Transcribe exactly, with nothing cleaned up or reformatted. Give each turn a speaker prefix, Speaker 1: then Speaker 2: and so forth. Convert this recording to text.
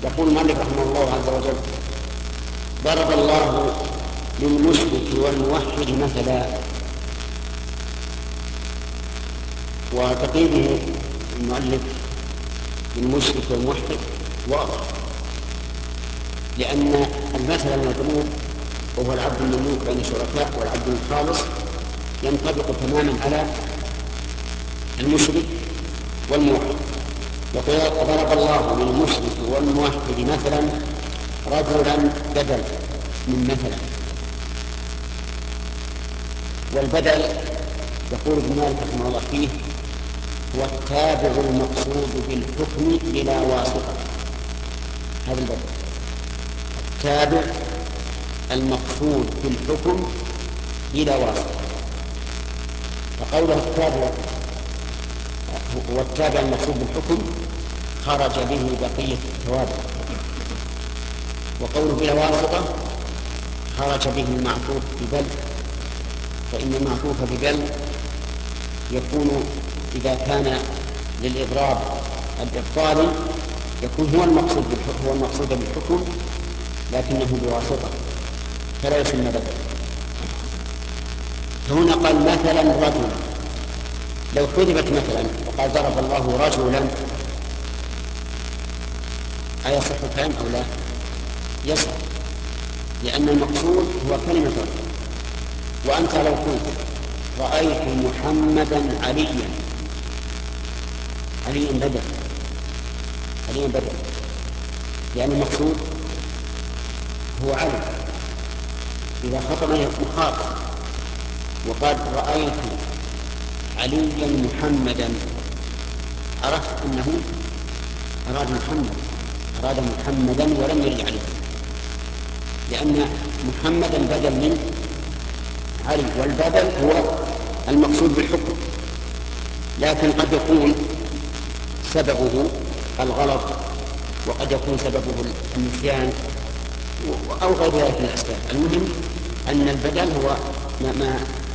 Speaker 1: يقول المؤلف رحمه الله عز وجل: ضرب الله للمشرك والموحد مثلا. وتقييده المؤلف للمشرك والموحد واضح، لأن المثل المضروب وهو العبد المملوك بين شركاء والعبد الخالص ينطبق تماما على المشرك والموحد. وضرب الله للمشرك والموحد مثلا رجلا بدل من مثلا. والبدل يقول ابن مالك رحمه الله فيه هو التابع المقصود بالحكم بلا واسطة. هذا البدل التابع المقصود بالحكم بلا واسطة. فقوله التابع هو التابع المقصود بالحكم خرج به بقية التوابع، وقوله بلا واسطة خرج به المعطوف ببل، فإن المعطوف ببل يكون إذا كان للإضراب الإبطالي يكون هو المقصود بالحكم هو المقصود بالحكم لكنه بواسطة، فلا يسمى بدل. فهنا قال مثلا رجلا، لو حذفت مثلا وقال ضرب الله رجلا أيصح الكلام أو لا؟ يصح، لأن المقصود هو كلمة رجل. وأنت لو قلت رأيت محمدا عليا، عليا بدل، عليا بدل، لأن المقصود هو علي. إذا خطب مخاطب وقال رأيت عليا محمدا عرفت أنه أراد محمد أراد محمدا ولم يرد عليه، لأن محمدا بدل من علي، والبدل هو المقصود بالحكم. لكن قد يكون سببه الغلط، وقد يكون سببه النسيان أو غير ذلك من الأسباب. المهم أن البدل هو ما